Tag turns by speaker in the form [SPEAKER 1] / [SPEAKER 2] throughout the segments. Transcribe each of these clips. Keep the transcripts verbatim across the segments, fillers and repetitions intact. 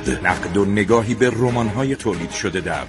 [SPEAKER 1] نقد نقد و نگاهی به رمان‌های تولید شده در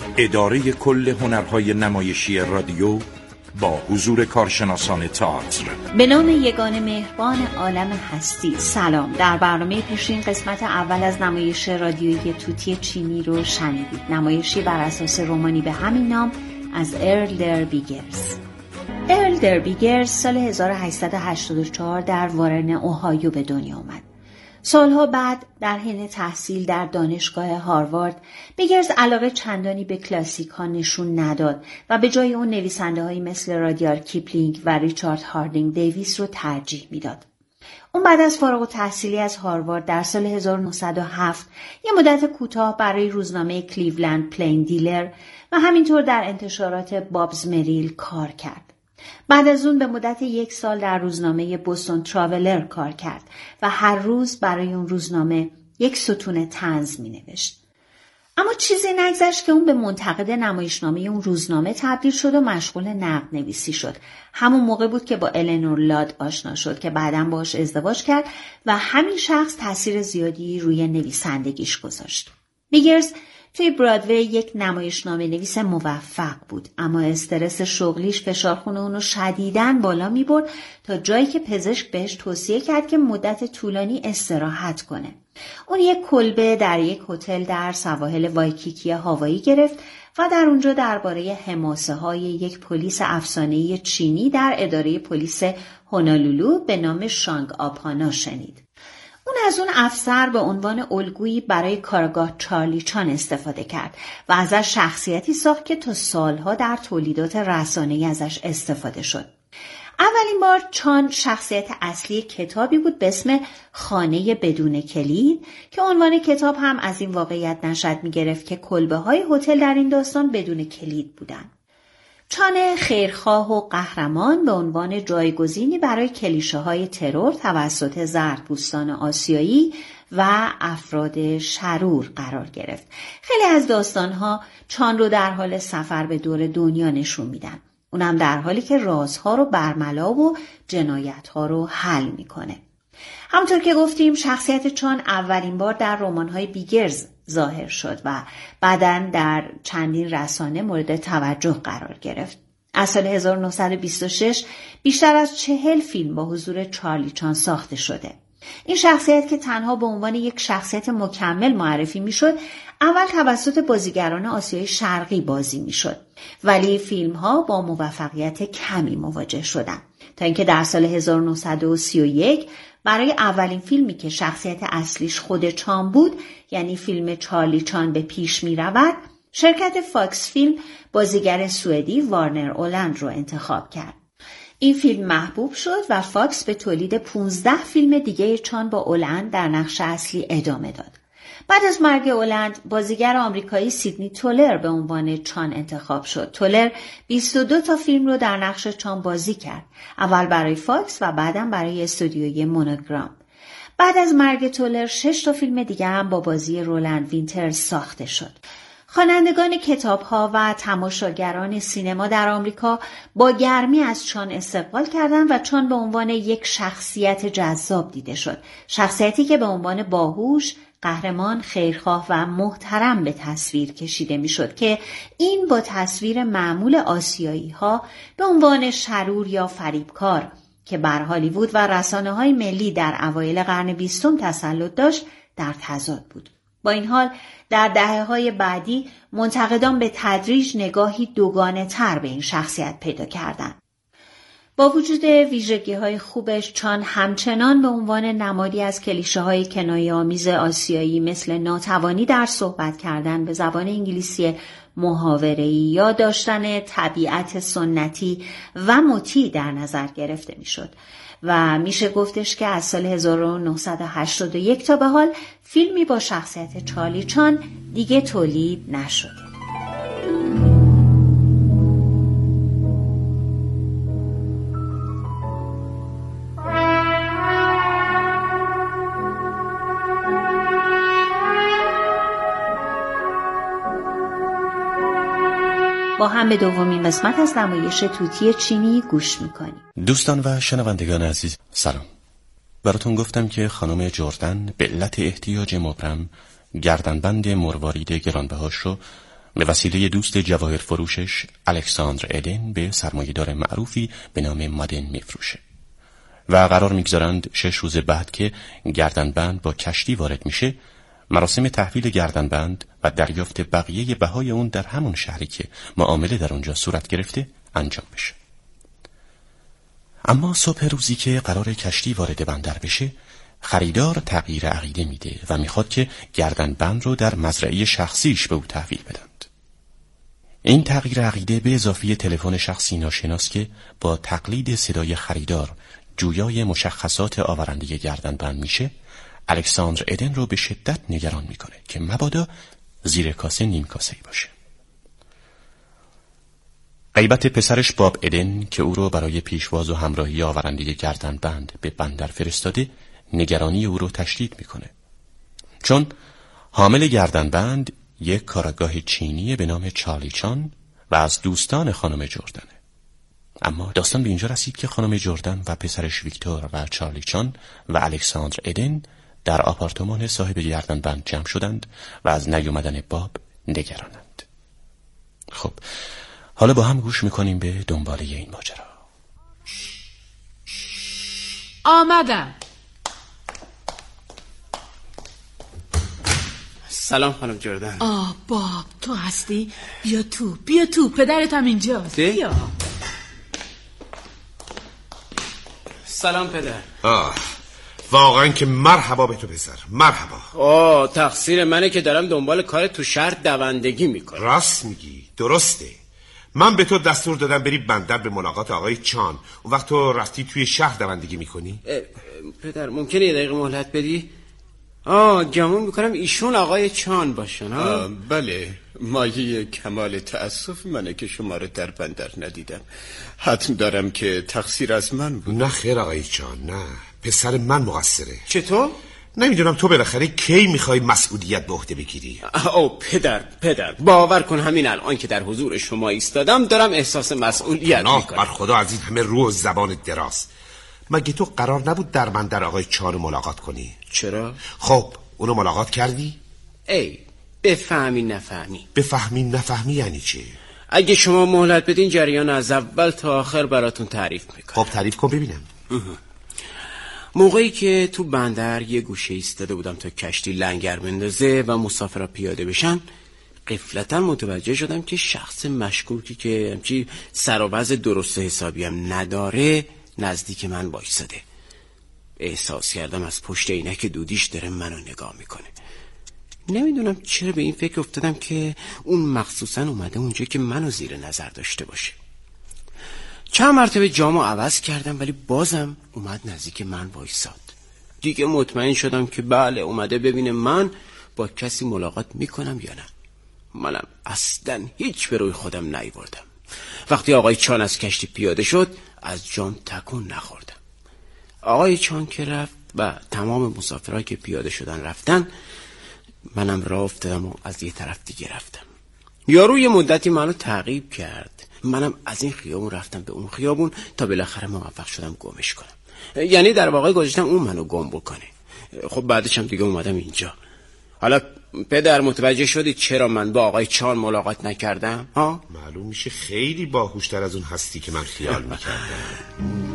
[SPEAKER 1] اداره کل هنرهای نمایشی رادیو با حضور کارشناسان تئاتر.
[SPEAKER 2] به نام یگانه مهربان عالم هستی. سلام. در برنامه پیشین قسمت اول از نمایش رادیویی توتی چینی رو شنیدید. نمایشی بر اساس رمانی به همین نام از ارل در بیگرز. ارل در بیگرز سال هزار و هشتصد و هشتاد و چهار در وارن اوهایو به دنیا آمد. سالها بعد در حین تحصیل در دانشگاه هاروارد، بیگرز علاقه چندانی به کلاسیک ها نشون نداد و به جای اون نویسنده هایی مثل رادیارد کیپلینگ و ریچارد هاردینگ دیویس رو ترجیح میداد. اون بعد از فارغ التحصیلی از هاروارد در سال هزار و نهصد و هفت یه مدت کوتاه برای روزنامه کلیولند پلین دیلر و همینطور در انتشارات بابز مریل کار کرد. بعد از اون به مدت یک سال در روزنامه بوستون تراولر کار کرد و هر روز برای اون روزنامه یک ستون طنز می نوشت. اما چیزی نگذشت که اون به منتقد نمایشنامه اون روزنامه تبدیل شد و مشغول نقد نویسی شد. همون موقع بود که با النور لاد آشنا شد که بعداً باهاش ازدواج کرد و همین شخص تاثیر زیادی روی نویسندگیش گذاشت. بیگرز توی برادوی یک نمایشنامه نویس موفق بود، اما استرس شغلیش فشارخونه اونو شدیداً بالا می برد تا جایی که پزشک بهش توصیه کرد که مدت طولانی استراحت کنه. اون یک کلبه در یک هتل در سواحل وایکیکی هاوایی گرفت و در اونجا درباره حماسه های یک پلیس افسانه‌ای چینی در اداره پلیس هونولولو به نام شانگ آپانا شنید. اون از اون افسر به عنوان الگویی برای کارگاه چارلی چان استفاده کرد و ازش شخصیتی ساخت که تا سالها در تولیدات رسانه‌ای ازش استفاده شد. اولین بار چان شخصیت اصلی کتابی بود به اسم خانه بدون کلید که عنوان کتاب هم از این واقعیت نشأت می‌گرفت که کلبه‌های هتل در این داستان بدون کلید بودند. چان خیرخواه و قهرمان به عنوان جایگزینی برای کلیشه‌های ترور توسط زردپوستان آسیایی و افراد شرور قرار گرفت. خیلی از داستان‌ها چان رو در حال سفر به دور دنیا نشون میدن. اونم در حالی که رازها رو برملا و جنایت‌ها رو حل میکنه. همونطور که گفتیم شخصیت چان اولین بار در رمان‌های بیگرز ظاهر شد و بعداً در چندین رسانه مورد توجه قرار گرفت. از سال هزار و نهصد و بیست و شش بیشتر از چهل فیلم با حضور چارلی چان ساخته شده. این شخصیت که تنها به عنوان یک شخصیت مکمل معرفی میشد، اول توسط بازیگران آسیای شرقی بازی میشد، ولی فیلم‌ها با موفقیت کمی مواجه شدند تا اینکه در سال هزار و نهصد و سی و یک برای اولین فیلمی که شخصیت اصلیش خود چان بود، یعنی فیلم چارلی چان به پیش می رود، شرکت فاکس فیلم بازیگر سوئدی وارنر اولند رو انتخاب کرد. این فیلم محبوب شد و فاکس به تولید پانزده فیلم دیگه چان با اولند در نقش اصلی ادامه داد. بعد از مرگ اولند، بازیگر آمریکایی سیدنی تولر به عنوان چان انتخاب شد. تولر بیست و دو تا فیلم رو در نقش چان بازی کرد. اول برای فاکس و بعداً برای استودیوی مونوگرام. بعد از مرگ تولر، شش تا فیلم دیگه هم با بازی رولند وینترز ساخته شد. خوانندگان کتاب‌ها و تماشاگران سینما در آمریکا با گرمی از چان استقبال کردند و چان به عنوان یک شخصیت جذاب دیده شد. شخصیتی که به عنوان باهوش، قهرمان، خیرخواه و محترم به تصویر کشیده میشد که این با تصویر معمول آسیایی‌ها به عنوان شرور یا فریبکار که بر هالیوود و رسانه‌های ملی در اوایل قرن بیستم تسلط داشت در تضاد بود. با این حال در دهه‌های بعدی منتقدان به تدریج نگاهی دوگانه تر به این شخصیت پیدا کردند. با وجود ویژگی‌های خوبش، چان همچنان به عنوان نمادی از کلیشه‌های کنایه‌آمیز آسیایی مثل ناتوانی در صحبت کردن به زبان انگلیسی محاوره‌ای یا داشتن طبیعت سنتی و مطیع در نظر گرفته می‌شد و میشه گفتش که از سال هزار و نهصد و هشتاد و یک تا به حال فیلمی با شخصیت چارلی چان دیگه تولید نشده. با هم به دومین قسمت از نمایش توتی چینی گوش میکنیم.
[SPEAKER 3] دوستان و شنوندگان عزیز، سلام. براتون گفتم که خانم جردن به علت احتیاج مبرم گردنبند مروارید گرانبهاش رو به وسیله دوست جواهر فروشش الکساندر ادن به سرمایه‌دار معروفی به نام مادن میفروشه و قرار میگذارند شش روز بعد که گردنبند با کشتی وارد میشه مراسم تحویل گردنبند و دریافت بقیه بهای اون در همون شهری که معامله در اونجا صورت گرفته انجام بشه. اما صبح روزی که قرار کشتی وارد بندر بشه، خریدار تغییر عقیده میده و میخواد که گردنبند رو در مزرعه شخصیش به او تحویل بدند. این تغییر عقیده به اضافه تلفن شخصی ناشناس که با تقلید صدای خریدار جویای مشخصات آورنده گردنبند میشه، الکساندر ادن رو به شدت نگران میکنه که مبادا زیر کاسه نیم کاسه‌ای باشه. غیبت پسرش باب ادن که او رو برای پیشواز و همراهی آورنده گردنبند به بندر فرستاده، نگرانی او رو تشدید میکنه، چون حامل گردنبند یک کارگاه چینی به نام چارلی چان و از دوستان خانم جردنه. اما داستان به اینجا رسید که خانم جردن و پسرش ویکتور و چارلی چان و الکساندر ادن در آپارتمان صاحب گردنبند جمع شدند و از نیومدن باب نگرانند. خب حالا با هم گوش میکنیم به دنباله این ماجرا.
[SPEAKER 4] آمدم.
[SPEAKER 5] سلام خانم جردن.
[SPEAKER 4] آه باب تو هستی؟ بیا تو بیا تو پدرت هم اینجاست. بیا.
[SPEAKER 5] سلام پدر.
[SPEAKER 6] آه واقعا که مرحبا به تو پسر، مرحبا.
[SPEAKER 5] آه تقصیر منه که دارم دنبال کار تو شهر دوندگی میکنم.
[SPEAKER 6] راست میگی، درسته. من به تو دستور دادم بری بندر به ملاقات آقای چان. اون وقت تو رفتی توی شهر دوندگی میکنی؟
[SPEAKER 5] پدر ممکنه یه دقیقه مهلت بدی؟ آه گمون میکنم ایشون آقای چان باشن. ها
[SPEAKER 7] بله، مایه کمال تأسف منه که شما رو در بندر ندیدم. حتم دارم که تقصیر از من بود.
[SPEAKER 6] نه خیر آقای چان، نه، پسر من مقصره.
[SPEAKER 5] چطور؟
[SPEAKER 6] نمیدونم تو بالاخره کی میخوای مسئولیت به عهده بگیری؟
[SPEAKER 5] او پدر پدر باور کن همین الان که در حضور شما ایستادم دارم احساس مسئولیت میکنم.
[SPEAKER 6] بر خدا از این همه رو و زبان دراز. مگه تو قرار نبود در بندر آقای چان ملاقات کنی؟
[SPEAKER 5] چرا؟
[SPEAKER 6] خب اونو ملاقات کردی؟
[SPEAKER 5] ای بفهمی نفهمی.
[SPEAKER 6] بفهمی نفهمی یعنی چی؟
[SPEAKER 5] اگه شما مهلت بدین جریان از اول تا آخر براتون تعریف میکنم.
[SPEAKER 6] خب تعریف کن ببینم.
[SPEAKER 5] موقعی که تو بندر یه گوشه ایستاده بودم تا کشتی لنگر بندازه و مسافرها پیاده بشن، غفلتاً متوجه شدم که شخص مشکوکی که همچی سر و وضع درست حسابی هم نداره نزدیک من وایساده. احساس کردم از پشت عینک دودیش داره منو نگاه میکنه. نمیدونم چرا به این فکر افتادم که اون مخصوصاً اومده اونجا که منو زیر نظر داشته باشه. چند مرتبه جامو عوض کردم ولی بازم اومد نزدیک من وایساد. دیگه مطمئن شدم که بله اومده ببینه من با کسی ملاقات میکنم یا نه. منم اصلا هیچ به روی خودم نیاوردم. وقتی آقای چان از کشتی پیاده شد از جام تکون نخوردم. آقای چان که رفت و تمام مسافرها که پیاده شدن رفتن، منم راه افتادم و از یه طرف دیگه رفتم. یارو یه مدتی منو تعقیب کرد. منم از این خیابون رفتم به اون خیابون تا بالاخره موفق شدم گمش کنم. یعنی در واقع گذاشتم اون منو گم بکنه. خب بعدش هم دیگه اومدم اینجا. حالا پدر متوجه شدی چرا من با آقای چان ملاقات نکردم؟ ها؟
[SPEAKER 6] معلوم میشه خیلی باهوشتر از اون هستی که من خیال میکردم.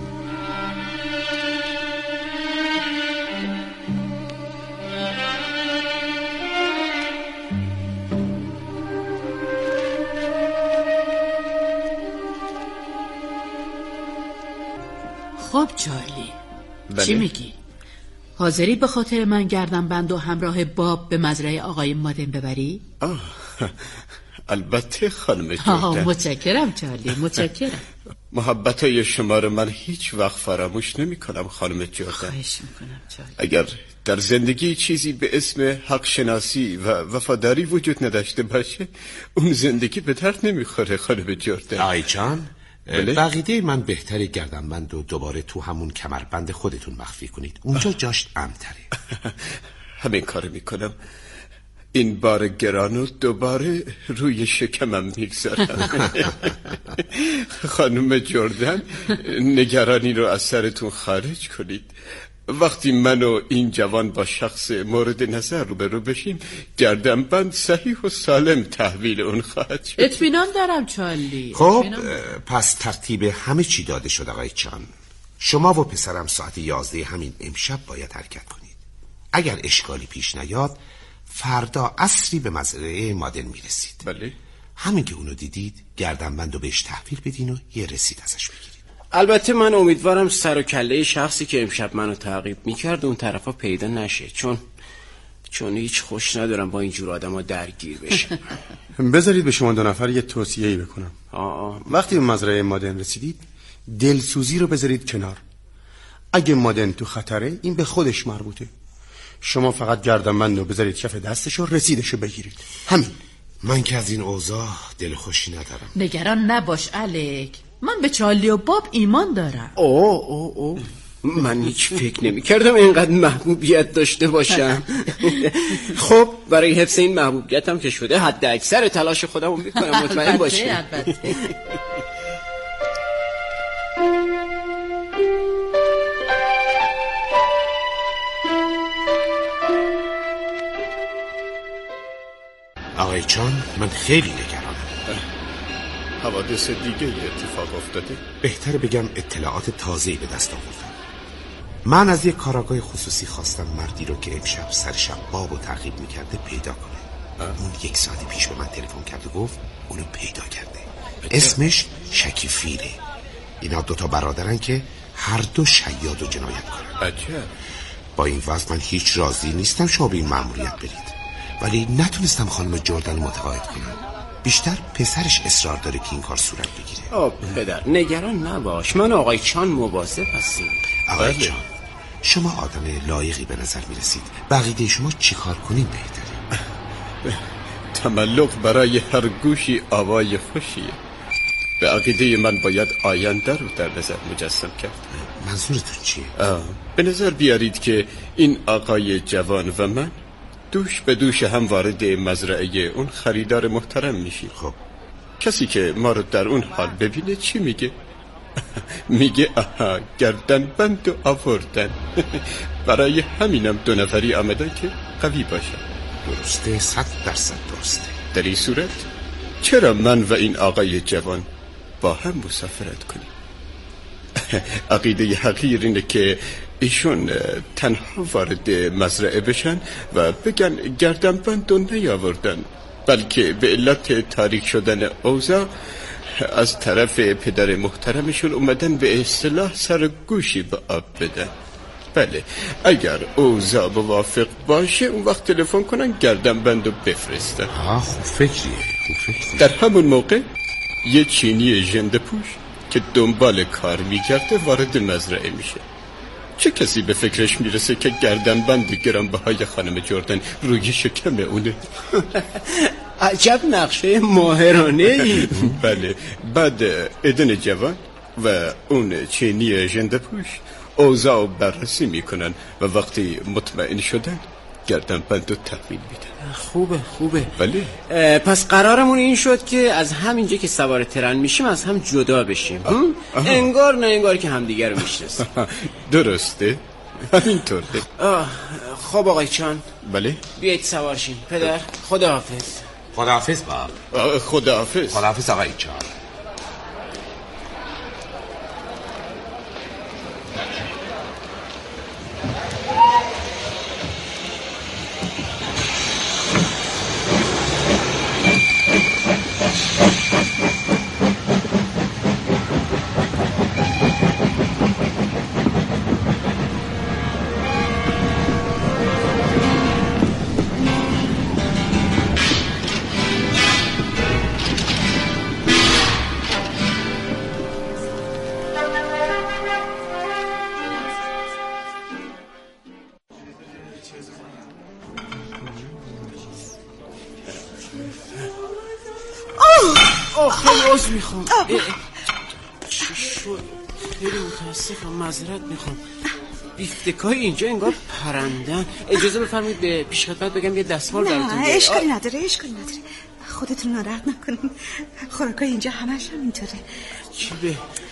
[SPEAKER 4] خب چارلی،
[SPEAKER 7] بله؟
[SPEAKER 4] چی میگی؟ حاضری به خاطر من گردنبند و همراه باب به مزرعه آقای مادن ببری؟
[SPEAKER 7] آه البته خانم
[SPEAKER 4] آه
[SPEAKER 7] جردن.
[SPEAKER 4] متشکرم چارلی، متشکرم.
[SPEAKER 7] محبتای شما رو من هیچ وقت فراموش نمی کنم خانم جردن.
[SPEAKER 4] خواهش میکنم چارلی.
[SPEAKER 7] اگر در زندگی چیزی به اسم حق شناسی و وفاداری وجود نداشته باشه، اون زندگی به درد نمیخوره خانم جردن.
[SPEAKER 6] آقای چان،
[SPEAKER 7] بله؟
[SPEAKER 6] بقیده من بهتر گردنبند و دوباره تو همون کمربند خودتون مخفی کنید. اونجا جاش امن‌تره.
[SPEAKER 7] همین کار میکنم. این بار گرانو دوباره روی شکمم میگذارم. خانم جردن، نگرانی رو از سرتون خارج کنید. وقتی من و این جوان با شخص مورد نظر روبرو بشیم گردنبند صحیح و سالم تحویل اون خواهد شد.
[SPEAKER 4] اطمینان دارم چارلی.
[SPEAKER 6] خب پس ترتیب همه چی داده شد آقای چان. شما و پسرم ساعت یازده همین امشب باید حرکت کنید. اگر اشکالی پیش نیاد فردا عصری به مزرعه مادن میرسید.
[SPEAKER 7] بله.
[SPEAKER 6] همین که اونو دیدید گردنبند رو بهش تحویل بدین و یه رسید ازش بگیرید.
[SPEAKER 5] البته من امیدوارم سر و کله شخصی که امشب منو تعقیب میکرد اون طرفا پیدا نشه، چون چون هیچ خوش ندارم با اینجور آدم ها درگیر بشم.
[SPEAKER 8] بذارید به شما دو نفر یه توصیه‌ای بکنم.
[SPEAKER 5] آه.
[SPEAKER 8] وقتی به مزرعه مادن رسیدید دلسوزی رو بذارید کنار. اگه مادن تو خطره این به خودش مربوطه. شما فقط گردنبند رو بذارید کف دستش و رسیدشو بگیرید. همین.
[SPEAKER 6] من که از این اوضاع دل خوشی ندارم.
[SPEAKER 4] نگران نباش الک، من به چارلی و باب ایمان دارم.
[SPEAKER 5] اوه اوه اوه من هیچ فکر نمی کردم اینقدر محبوبیت داشته باشم. خب برای حفظ این محبوبیتم که شده حد اکثر تلاش خودم رو میکنم، مطمئن باشی.
[SPEAKER 6] آقای چان من خیلی نگرانم.
[SPEAKER 7] حوادث دیگه اتفاق افتاده؟
[SPEAKER 6] بهتر بگم اطلاعات تازه‌ای به دست آوردم. من از یک کاراگاه خصوصی خواستم مردی رو که امشب سر شب بابو تعقیب میکرده پیدا کنه. اون یک ساعت پیش به من تلفن کرد و گفت اونو پیدا کرده. اسمش شکیفیره. اینا دوتا برادرن که هر دو شیاد و جنایت کنن.
[SPEAKER 7] عجب.
[SPEAKER 6] با این وضع من هیچ راضی نیستم شما به این مأموریت برید، ولی نتونستم خانم جردن متقاعد کنم. بیشتر پسرش اصرار داره که این کار صورت بگیره.
[SPEAKER 5] آه پدر نگران نباش، من آقای چان مواظب هستیم.
[SPEAKER 6] آقای چان شما آدم لایقی به نظر میرسید. بقیده شما چی کار کنیم بهتره؟
[SPEAKER 7] تملق برای هر گوشی آوای خوشیه. به عقیده من باید آینده رو در نظر مجسم کرد.
[SPEAKER 6] منظورتون چیه؟
[SPEAKER 7] به نظر بیارید که این آقای جوان و من دوش به دوش هم وارد مزرعه اون خریدار محترم میشیم.
[SPEAKER 6] خب
[SPEAKER 7] کسی که ما رو در اون حال ببینه چی میگه؟ میگه آها گردنبند و آوردن. برای همینم دو نفری آمدن که قوی باشن.
[SPEAKER 6] درسته، صد درصد درسته.
[SPEAKER 7] در این صورت چرا من و این آقای جوان با هم مسافرت کنیم؟ عقیده حقیر اینه که ایشون تنها وارد مزرعه بشن و بگن گردنبند و نیاوردن، بلکه به علت تاریک شدن اوضاع از طرف پدر محترمشون اومدن به اصطلاح سر گوشی به آب بدن. بله اگر اوضاع موافق باشه اون وقت تلفن کنن گردنبند رو بفرستن.
[SPEAKER 6] آه خوب فکریه، خوب فکریه.
[SPEAKER 7] در همون موقع یه چینی ژنده پوش که دنبال کار میگرده وارد مزرعه میشه. چه کسی به فکرش میرسه که گردنبند گرانبهای خانم جردن روی شکم اونه؟
[SPEAKER 5] عجب نقشه ماهرانه ای.
[SPEAKER 7] بله بعد ادن جوان و اون چینی ژنده پوش اوضاع بررسی میکنن و وقتی مطمئن شدن گردنبند رو تحویل میدن.
[SPEAKER 5] خوبه خوبه.
[SPEAKER 7] بله
[SPEAKER 5] پس قرارمون این شد که از همینجا که سوار ترن میشیم از هم جدا بشیم. انگار نه انگار که همدیگه رو میشناسیم.
[SPEAKER 7] درسته همینطوره.
[SPEAKER 5] خب آقای چان
[SPEAKER 7] بله
[SPEAKER 5] بیایید سوار شیم. پدر خداحافظ.
[SPEAKER 6] خداحافظ باب.
[SPEAKER 7] خداحافظ.
[SPEAKER 6] خداحافظ آقای چان.
[SPEAKER 5] عذر میخوام. چی شد؟ خیلی متاسفم، معذرت میخوام. بیفتکای اینجا انگار پرندن. اجازه بفرمایید به پیش خدمت بگم یه دستمال براتون بیارم.
[SPEAKER 9] نه اشکالی نداره اشکالی نداره، خودتون ناراحت نکنین. خوراکای اینجا همش هم اینطوره.
[SPEAKER 5] چی به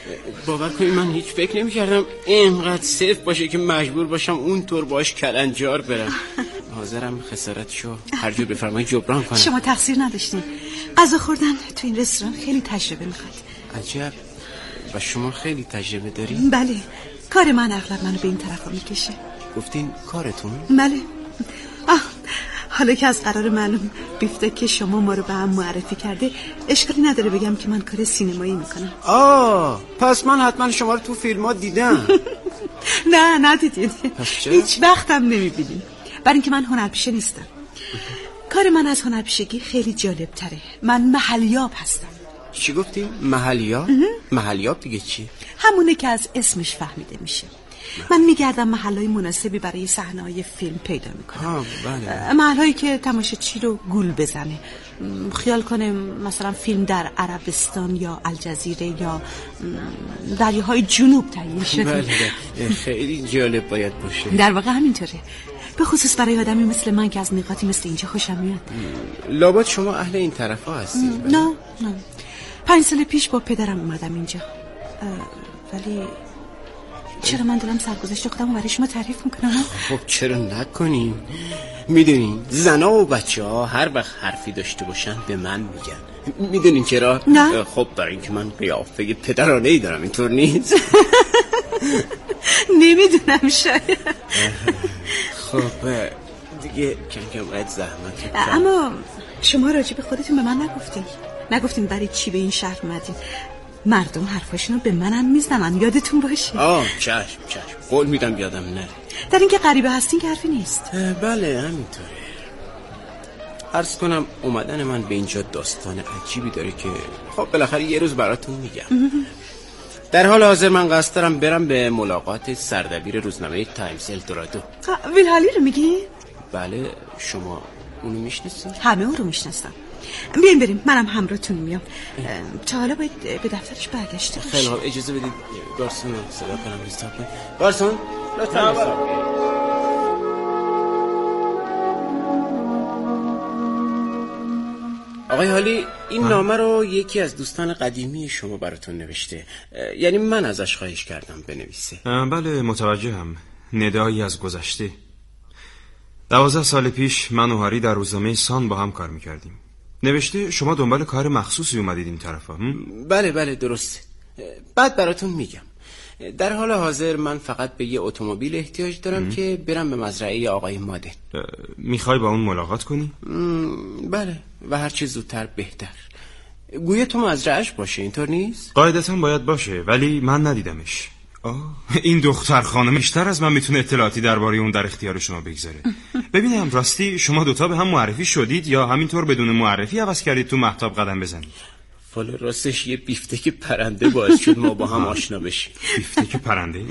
[SPEAKER 5] باور کنید من هیچ فکر نمی کردم اینقدر صرف باشه که مجبور باشم اونطور باش کلنجار برم. حاضرم خسارتشو هر جور بفرمایید جبران کنم.
[SPEAKER 9] شما تقصیر نداشتین. غذا خوردن تو این رستوران خیلی تجربه میخواد.
[SPEAKER 5] عجب. و شما خیلی تجربه دارین؟
[SPEAKER 9] بله. کار من اغلب منو به این طرفا میکشه.
[SPEAKER 5] گفتین کارتون؟
[SPEAKER 9] بله. آه. حالا که از قرار معلوم بیفتک که شما ما رو به هم معرفی کرده، اشکالی نداره بگم که من کار سینمایی میکنم.
[SPEAKER 5] آه پس من حتما شما رو تو فیلم ها دیدم.
[SPEAKER 9] نه ندیدید.
[SPEAKER 5] پس
[SPEAKER 9] هیچ وقتم نمیبینیم. برای اینکه من هنرپیشه نیستم. کار من از هنرپیشگی خیلی جالب تره. من محلیاب هستم.
[SPEAKER 5] چی گفتی؟ محلیاب؟ محلیاب دیگه چی؟
[SPEAKER 9] همونه که از اسمش فهمیده میشه. من میگردم محلهای مناسبی برای صحنه‌های فیلم پیدا میکنم.
[SPEAKER 5] بله.
[SPEAKER 9] محلهایی که تماشاچی رو گول بزنه. خیال کنه مثلا فیلم در عربستان یا الجزیره یا دریاهای جنوب تعیین شده.
[SPEAKER 5] بله خیلی جالب باید باشه.
[SPEAKER 9] در واقع همینطوره، به خصوص برای آدمی مثل من که از نقاطی مثل اینجا خوشم میاد.
[SPEAKER 5] لابد شما اهل این طرفا هستید؟
[SPEAKER 9] نه نه پنج سال پیش با پدرم اومدم اینجا. ولی چرا من دارم سرگذشت خودم برای شما تعریف میکنم؟
[SPEAKER 5] خب چرا نکنیم؟ میدونین زنا و بچه ها هر وقت حرفی داشته باشن به من میگن. میدونین چرا؟
[SPEAKER 9] نه.
[SPEAKER 5] خب برای اینکه من قیافه پدرانه ای دارم. اینطور نیست؟
[SPEAKER 9] نمیدونم شاید.
[SPEAKER 5] خب دیگه کم کم باید زحمت.
[SPEAKER 9] اما شما راجع به خودتون به من نگفتین. نگفتین برای چی به این شهر اومدین. مردم حرفاشونو به منم میزنن، یادتون باشه.
[SPEAKER 5] آه چشم چشم قول میدم یادم نره.
[SPEAKER 9] در اینکه غریبه هستین که حرفی نیست.
[SPEAKER 5] بله همینطوره. عرض کنم اومدن من به اینجا داستان عجیبی داره که خب بالاخره یه روز براتون میگم. در حال حاضر من قصد دارم برم به ملاقات سردبیر روزنامه تایمز الدورادو.
[SPEAKER 9] ویلهالی رو میگی؟
[SPEAKER 5] بله شما اونو میشناسید؟
[SPEAKER 9] همه اون رو میشناسم. بیاین بریم، منم همراهتون میام. تا حالا باید به دفترش برگشته باشی.
[SPEAKER 5] خیلی خوب اجازه بدید گارسون رو صدا کنم. ریستارت کنم. گارسون لطفا. آقای حالی این نامه رو یکی از دوستان قدیمی شما براتون نوشته. یعنی من ازش خواهش کردم بنویسه.
[SPEAKER 10] بله متوجهم. ندایی از گذشته. دوازده سال پیش من و هاری در روزنامه سان با هم کار میکردیم. نوشته شما دنبال کار مخصوصی اومدید این طرفا.
[SPEAKER 5] بله بله درسته. بعد براتون میگم. در حال حاضر من فقط به یه اتومبیل احتیاج دارم م. که برم به مزرعه آقای مادن.
[SPEAKER 10] میخوای با اون ملاقات کنی؟
[SPEAKER 5] بله و هر چه زودتر بهتر. گویا تو مزرعهش باشه اینطور نیست؟
[SPEAKER 10] قاعدتا باید باشه ولی من ندیدمش. آه این دختر خانم بیشتر از من میتونه اطلاعاتی درباره اون در اختیار شما بگذاره. ببینم راستی شما دوتا به هم معرفی شدید یا همینطور بدون معرفی عوض کردید تو مهتاب قدم بزنید؟
[SPEAKER 5] والا راستش یه بیفتک پرنده باعث شد ما با هم آشنا بشیم.
[SPEAKER 10] بیفتک پرنده؟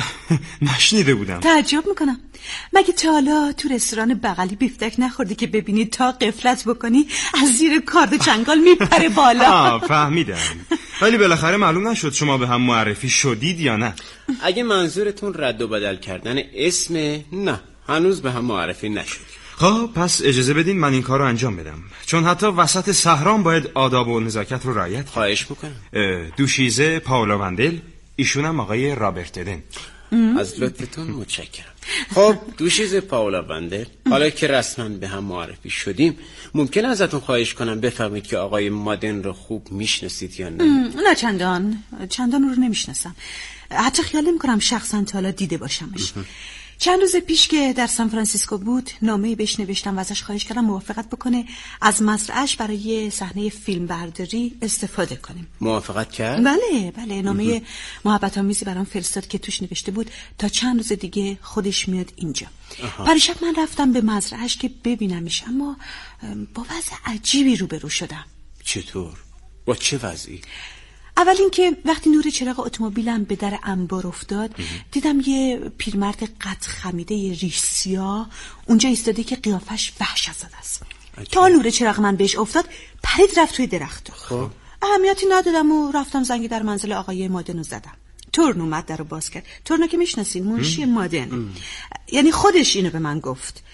[SPEAKER 10] نشنیده بودم.
[SPEAKER 9] تعجب میکنم. مگه تا حالا تو رستوران بغلی بیفتک نخوردی که ببینی تا قفلت بکنی از زیر کارد چنگال میپره بالا؟
[SPEAKER 10] آه فهمیدم. ولی بالاخره معلوم نشد شما به هم معرفی شدید یا نه.
[SPEAKER 5] اگه منظورتون رد و بدل کردن اسمه، نه هنوز به هم معرفی نشدیم.
[SPEAKER 10] خب پس اجازه بدین من این کار رو انجام بدم، چون حتی وسط صحرا باید آداب و نزاکت رو رعایت.
[SPEAKER 5] خواهش میکنم.
[SPEAKER 10] دوشیزه پاولا وندل، ایشونم آقای رابرت ادن.
[SPEAKER 5] از لطفتون متشکرم. خب دوشیزه پاولا وندل، حالا که رسما به هم معرفی شدیم ممکنه ازتون خواهش کنم بفهمید که آقای مادن رو خوب میشناسید یا نه؟
[SPEAKER 9] نه چندان چندان رو نمیشناسم، حتی خیال نمیکنم شخصا تا حالا دیده باشمش. چند روز پیش که در سان فرانسیسکو بود نامه‌ای بهش نوشتم و ازش خواهش کردم موافقت بکنه از مزرعه‌اش برای صحنه فیلم برداری استفاده کنیم.
[SPEAKER 5] موافقت کرد؟
[SPEAKER 9] بله بله نامه محبت آمیزی برام فرستاد که توش نوشته بود تا چند روز دیگه خودش میاد اینجا. پریشب من رفتم به مزرعه‌اش که ببینمش، اما با وضع عجیبی روبرو شدم.
[SPEAKER 5] چطور؟ با چه وضعی؟
[SPEAKER 9] اول اینکه وقتی نور چراغ اتومبیلم به در انبار افتاد دیدم یه پیرمرد قد خمیده یه ریش سیاه اونجا ایستاده که قیافش وحشت‌زده است. تا نور چراغ من بهش افتاد پرید رفت توی درخت.
[SPEAKER 5] خب
[SPEAKER 9] اهمیتی ندادم و رفتم زنگ در منزل آقای مادن رو زدم. تورن اومد در رو باز کرد. تورن که میشناسین منشی مادن. یعنی خودش اینو به من گفت.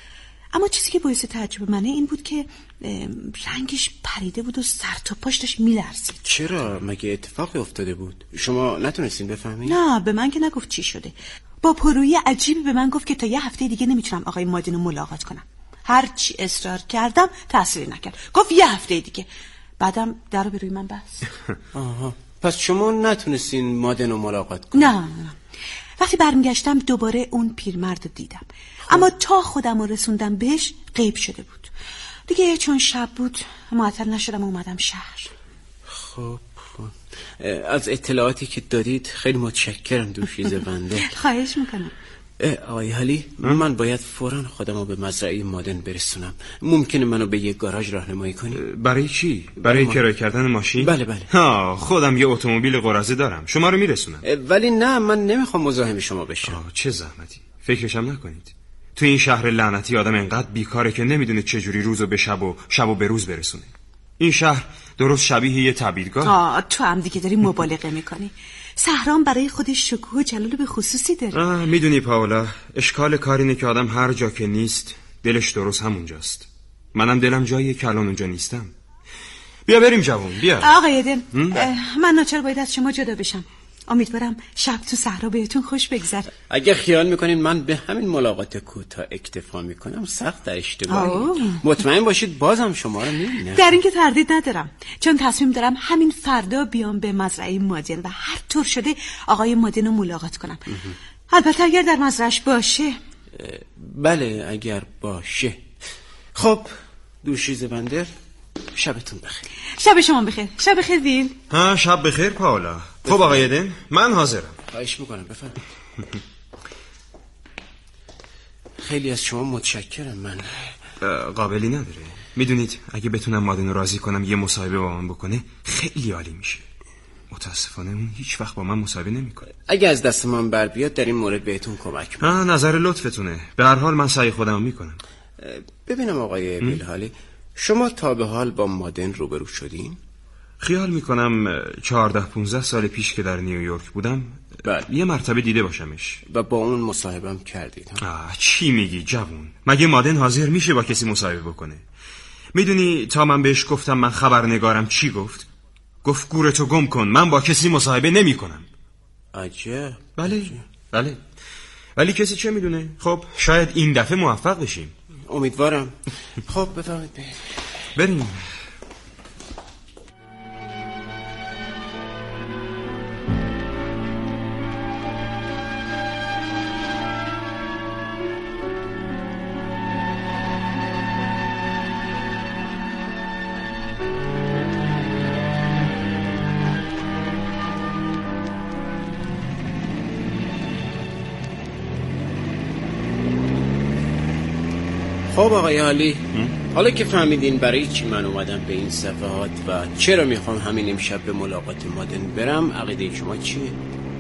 [SPEAKER 9] اما چیزی که باعث تعجب منه این بود که رنگش پریده بود و سر تا پاش داشت میلرزید.
[SPEAKER 5] چرا؟ مگه اتفاقی افتاده بود؟ شما نتونستین بفهمین؟
[SPEAKER 9] نه، به من که نگفت چی شده. با پرویی عجیبی به من گفت که تا یه هفته دیگه نمیتونم آقای مادن رو ملاقات کنم. هر چی اصرار کردم تأثیر نکرد. گفت یه هفته دیگه. بعدم در رو به روی من بست.
[SPEAKER 5] آها. پس شما نتونستین مادن رو ملاقات کنید؟
[SPEAKER 9] نه نه. وقتی برمیگشتم دوباره اون پیرمرد رو دیدم. خب. اما تا خودم رو رسوندم بهش غیب شده بود. دیگه چون شب بود معطل نشدم و اومدم شهر.
[SPEAKER 5] خب از اطلاعاتی که دادید خیلی متشکرم دوشیزه بنده.
[SPEAKER 9] خواهش میکنم.
[SPEAKER 5] آقای حالی، من باید فوراً خودم رو به مزرعه مادن برسونم. ممکنه منو به یک گاراژ راهنمایی کنی؟
[SPEAKER 10] برای چی؟ برای ما... کرایه کردن ماشین؟
[SPEAKER 5] بله بله.
[SPEAKER 10] ها، خودم یه اتومبیل قراضه دارم. شما رو میرسونم.
[SPEAKER 5] ولی نه، من نمیخوام مزاحم شما بشم.
[SPEAKER 10] آه، چه زحمتی. فکرشم نکنید. تو این شهر لعنتی آدم انقدر بیکاره که نمیدونه چجوری روزو به شب و شبو به روز برسونه. این شهر درست شبیه یه تعبیرگاه.
[SPEAKER 9] آه، تو هم دیگه داری مبالغه میکنی. سهران برای خودش شکوه و جلال به خصوصی داره.
[SPEAKER 10] آه، میدونی پاولا، اشکال کار اینه که آدم هر جا که نیست دلش درست همونجاست. منم دلم جاییه که الان اونجا نیستم. بیا بریم جوون، بیا.
[SPEAKER 9] آقای دل، من ناچار باید از شما جدا بشم. امیدوارم شب تو صحرا بهتون خوش بگذره.
[SPEAKER 5] اگه خیال میکنین من به همین ملاقات کوتاه اکتفا میکنم سخت در اشتباهی. مطمئن باشید بازم شما رو میبینم.
[SPEAKER 9] در این که تردید ندارم، چون تصمیم دارم همین فردا بیام به مزرعه مادن و هر طور شده آقای مادن رو ملاقات کنم. البته اگر در مزرعه‌اش باشه.
[SPEAKER 5] بله اگر باشه. خب دوشیزه بندر، شبتون بخیر.
[SPEAKER 9] شب شما بخیر. شب بخیر دیل.
[SPEAKER 10] ها، شب بخیر پاولا. خب آقای دن، من حاضرم.
[SPEAKER 5] خواهش میکنم بفرمایید. خیلی از شما متشکرم. من
[SPEAKER 10] قابلی نداره. میدونید اگه بتونم مادن رو راضی کنم یه مصاحبه با من بکنه خیلی عالی میشه. متاسفانه اون هیچ وقت با من مصاحبه نمیکنه.
[SPEAKER 5] اگه از دست من بر بیاد در این مورد بهتون کمک میکنم.
[SPEAKER 10] ها، نظر لطفتونه. به هر حال من سعی خودم میکنم.
[SPEAKER 5] ببینم آقای بیلحالی، شما تا به حال با مادن روبرو شدین؟
[SPEAKER 10] خیال میکنم چهارده پونزده سال پیش که در نیویورک بودم
[SPEAKER 5] بله.
[SPEAKER 10] یه مرتبه دیده باشمش.
[SPEAKER 5] و با اون مصاحبهم کردید؟
[SPEAKER 10] آه، چی میگی جوون؟ مگه مادن حاضر میشه با کسی مصاحبه بکنه؟ میدونی تا من بهش گفتم من خبرنگارم چی گفت؟ گفت گورتو گم کن، من با کسی مصاحبه نمی کنم.
[SPEAKER 5] عجب.
[SPEAKER 10] بله عجب. بله. ولی کسی چه میدونه؟ خب شاید این دفعه موفق بشیم.
[SPEAKER 5] امیدوارم. خب بفرمایید
[SPEAKER 10] بریم.
[SPEAKER 5] خب آقای عالی، حالا که فهمیدین برای چی من اومدم به این صفحات و چرا میخوام همین امشب به ملاقات مادن برم، عقیده شما چیه؟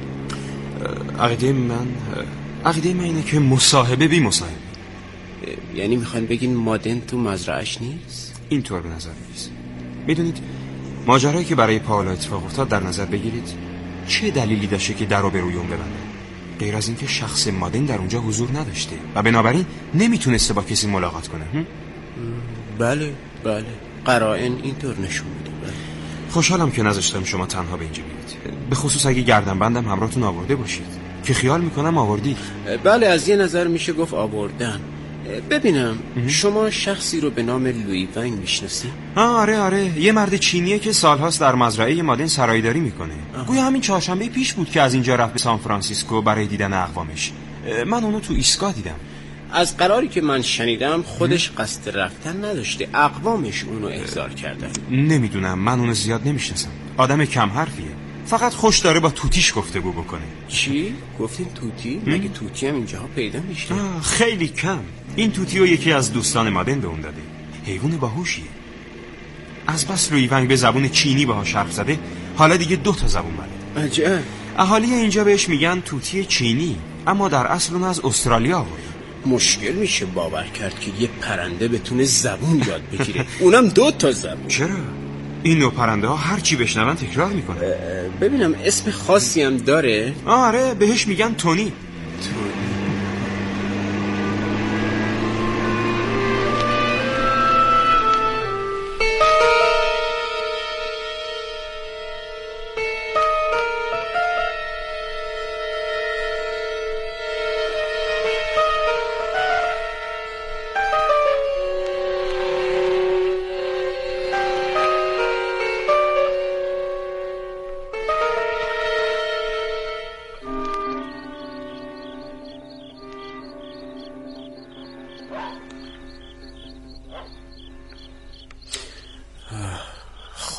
[SPEAKER 10] عقیده من عقیده من اینه که مصاحبه بی مصاحبه.
[SPEAKER 5] یعنی میخواین بگین مادن تو مزرعه‌اش نیست؟
[SPEAKER 10] اینطور به نظر میاد. میدونید ماجرایی که برای پاولا اتفاق افتاد در نظر بگیرید، چه دلیلی داشته که در رو به روی اون ببنده؟ غیر از اینکه شخص مادن در اونجا حضور نداشته و بنابراین نمیتونسته با کسی ملاقات کنه. هم؟
[SPEAKER 5] بله بله، قرائن اینطور نشون میده. بله.
[SPEAKER 10] خوشحالم که نذاشتم شما تنها به اینجا بیاید، به خصوص اگه گردنبندم همراهتون آورده باشید که خیال میکنم آوردید.
[SPEAKER 5] بله از یه نظر میشه گفت آوردن. ببینم شما شخصی رو به نام لویی ونگ میشناسید؟
[SPEAKER 10] آره آره، یه مرد چینیه که سالهاست در مزرعه مادن سرایداری میکنه. گویا همین چهارشنبه پیش بود که از اینجا رفت به سان فرانسیسکو برای دیدن اقوامش. من اونو تو ایستگاه دیدم.
[SPEAKER 5] از قراری که من شنیدم خودش قصد رفتن نداشته، اقوامش اونو احضار کردن.
[SPEAKER 10] نمیدونم، من اونو زیاد نمیشناسم. آدم کم حرفیه، فقط خوش داره با توتیش گفتگو بکنه.
[SPEAKER 5] چی؟ گفتین توتی؟ مگه توتی هم اینجاها پیدا میشه؟
[SPEAKER 10] خیلی کم. این توتی رو یکی از دوستان مادن به اون داده. حیوان باهوشیه. از بس لویی ونگ به زبون چینی باهاش حرف زده، حالا دیگه دو تا زبون بلده.
[SPEAKER 5] عجب.
[SPEAKER 10] اهالی اینجا بهش میگن توتی چینی، اما در اصل اون از استرالیا آورده.
[SPEAKER 5] مشکل میشه باور کرد که یه پرنده بتونه زبون یاد بگیره، اونم دو تا زبون.
[SPEAKER 10] چرا؟ این نوع پرنده ها هر چی بشنون تکرار میکنه.
[SPEAKER 5] ببینم اسم خاصی هم داره؟
[SPEAKER 10] آره، بهش میگن تونی.
[SPEAKER 5] تونی.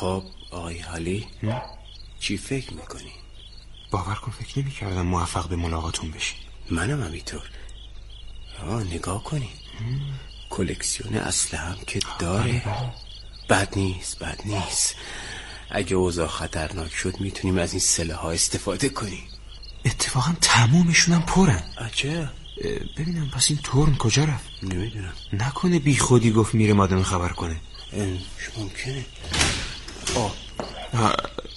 [SPEAKER 5] خب آقای حالی چی فکر میکنی؟
[SPEAKER 10] باور کن فکر نمی کردم موفق به ملاقاتون بشی.
[SPEAKER 5] منم همینطور. آه نگاه کنی کلکسیون اسلحه هم که داره. بد نیست بد نیست. اگه اوضاع خطرناک شد میتونیم از این سلاح ها استفاده کنیم.
[SPEAKER 10] اتفاقا تمومشون هم پرن.
[SPEAKER 5] عجب.
[SPEAKER 10] ببینم پس این تورن کجا رفت؟
[SPEAKER 5] نمیدونم.
[SPEAKER 10] نکنه بی خودی گفت میره مادن خبر کنه.
[SPEAKER 5] ممکنه. آه.
[SPEAKER 10] آه.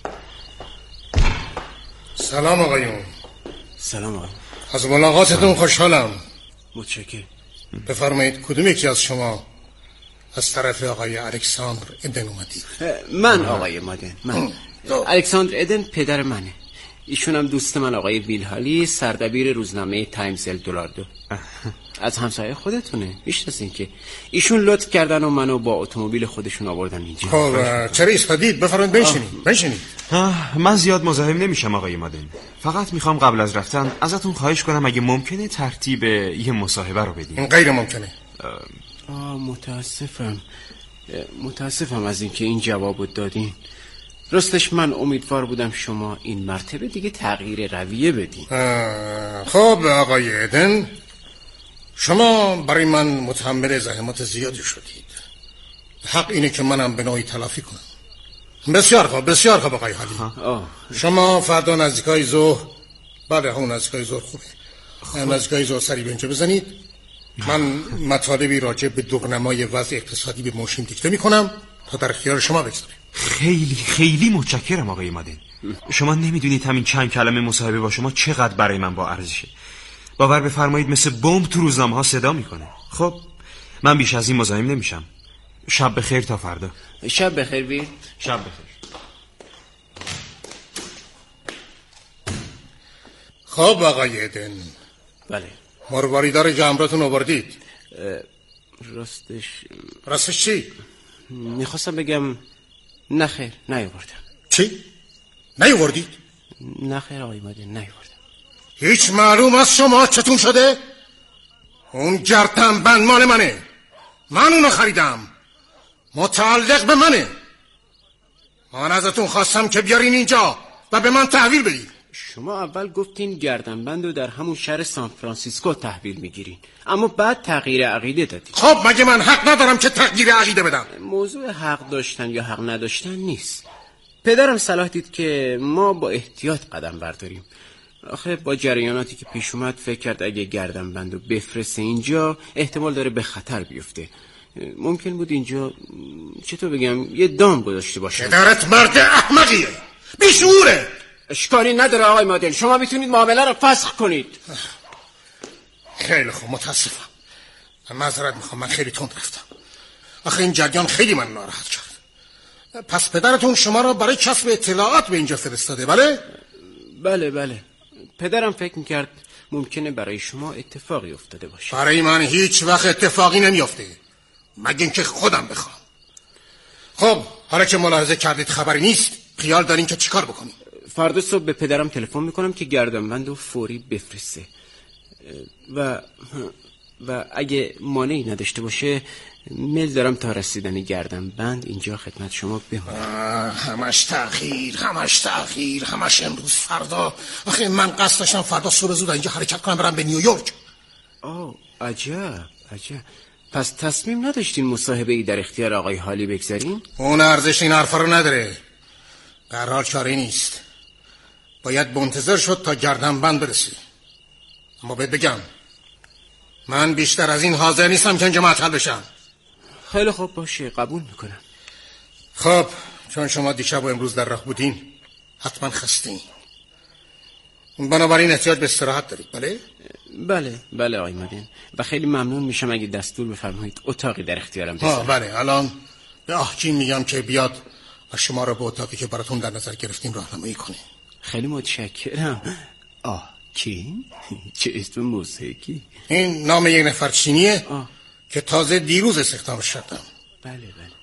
[SPEAKER 11] سلام آقایون.
[SPEAKER 5] سلام آقایون.
[SPEAKER 11] از ملاقاتتون خوشحالم.
[SPEAKER 5] متشکرم.
[SPEAKER 11] بفرمایید کدوم یکی از شما از طرف آقای الکساندر ادن اومدید؟
[SPEAKER 5] من آقای مادن. من الکساندر ادن پدر منه. ایشون هم دوست من آقای ویلهالی سردبیر روزنامه تایمز الدولاردو. از همسایه خودتونه. میشناسین که ایشون لطف کردن و منو با اتومبیل خودشون آوردن اینجا.
[SPEAKER 11] خب چرا ایستادید؟ بفرمایید بنشینید. بنشینید.
[SPEAKER 10] من زیاد مزاحم نمیشم آقای مادن. فقط میخوام قبل از رفتن ازتون خواهش کنم اگه ممکنه ترتیب یه مصاحبه رو بدین.
[SPEAKER 11] این غیر ممکنه.
[SPEAKER 5] آه متاسفم. متاسفم از اینکه این جوابو دادین. راستش من امیدوار بودم شما این مرتبه دیگه تغییر رویه بدین.
[SPEAKER 11] خب آقای ادن، شما برای من متحمل زحمات زیادی شدید. حق اینه که منم به نوعی تلافی کنم. بسیار خوب بسیار خوب آقای حالی. شما فردا نزدیکای ظهر، بله همون نزدیکای ظهر خوبه، نزدیکای ظهر سری به اینجا بزنید. من مطالبی راجع به دگرنمای وضع اقتصادی به موشین دیکته میکنم تا در اختیار شما بگذارم.
[SPEAKER 10] خیلی خیلی متشکرم آقای مادن. شما نمیدونید همین چند کلمه مصاحبه با شما چقدر برای من با ارزشه. باور بفرمایید مثل بمب تو روزنامه ها صدا میکنه. خب من بیش از این مزاحم نمیشم. شب بخیر تا فردا.
[SPEAKER 5] شب بخیر ویل.
[SPEAKER 10] شب بخیر.
[SPEAKER 11] خب آقای ادن.
[SPEAKER 5] بله.
[SPEAKER 11] مرواریدار جمراتون آوردید؟
[SPEAKER 5] راستش
[SPEAKER 11] راستش چی؟
[SPEAKER 5] میخواستم بگم نخیر نیاوردم.
[SPEAKER 11] چی؟ نیاوردید؟
[SPEAKER 5] نخیر آقای مادن نیاوردم.
[SPEAKER 11] هیچ معلوم از شما چتون شده؟ اون گردن بند مال منه، من اونو خریدم، متعلق به منه. من ازتون خواستم که بیارین اینجا و به من تحویل بدید.
[SPEAKER 5] شما اول گفتین گردنبند رو در همون شهر سان فرانسیسکو تحویل میگیرین، اما بعد تغییر عقیده دادید.
[SPEAKER 11] خب مگه من حق ندارم که تغییر عقیده بدم؟
[SPEAKER 5] موضوع حق داشتن یا حق نداشتن نیست. پدرم صلاح دید که ما با احتیاط قدم برداریم. آخه با جریاناتی که پیش اومد فکر کرد اگه گردنبند رو بفرسته اینجا احتمال داره به خطر بیفته. ممکن بود اینجا چطور بگم یه دام گذاشته باشه.
[SPEAKER 11] پدرت مرد احمقیه، بیشعوره.
[SPEAKER 5] اشکالی نداره آقای مادن، شما میتونید معامله رو فسخ کنید.
[SPEAKER 11] خیلی خوب متاسفم، من معذرت میخوام، من خیلی تند رفتم. آخه این جریان خیلی من ناراحت کرد. پس پدرتون شما را برای کسب اطلاعات به اینجا فرستاده؟ بله؟
[SPEAKER 5] بله بله. پدرم فکر میکرد ممکنه برای شما اتفاقی افتاده باشه.
[SPEAKER 11] برای من هیچ وقت اتفاقی نمیافته مگه اینکه خودم بخوام. خب حالا که ملاحظه کردید خبری نیست، خیال دارین که چیکار بکنیم؟
[SPEAKER 5] فردا صبح به پدرم تلفن میکنم که گردنبندو فوری بفرسته و و اگه مانعی نداشته باشه میل دارم تا رسیدن گردنبند اینجا خدمت شما بمونم.
[SPEAKER 11] همش تأخیر همش تأخیر همش امروز فردا. آخه من قصد داشتم فردا صبح زود اینجا حرکت کنم برم به نیویورک.
[SPEAKER 5] آه عجب عجب. پس تصمیم نداشتین مصاحبه ای در اختیار آقای حالی بگذارین؟
[SPEAKER 11] اون ارزش این حرفا رو نداره. در حال چاره نیست، باید منتظر شد تا گردنبند برسی. اما بهت بگم من بیشتر از این حاضر نیستم که اینجا معطل بشم.
[SPEAKER 5] خیلی خوب باشه، قبول میکنم.
[SPEAKER 11] خب چون شما دیشب و امروز در راه بودین حتما خستین، بنابراین احتیاج به استراحت دارید. بله؟
[SPEAKER 5] بله بله آقای مادن، و خیلی ممنون میشم اگه دستور بفرمایید اتاقی در اختیارم بذارم.
[SPEAKER 11] بله الان به آحکیم میگم که بیاد و شما رو به اتاقی که براتون در نظر گرفتیم راهنمایی کنه.
[SPEAKER 5] خیلی متشکرم. آحکیم؟ چه اسم موسیقی.
[SPEAKER 11] این نام یک نفر چینیه آه. که تازه دیروز استخدامش شدم.
[SPEAKER 5] بله بله.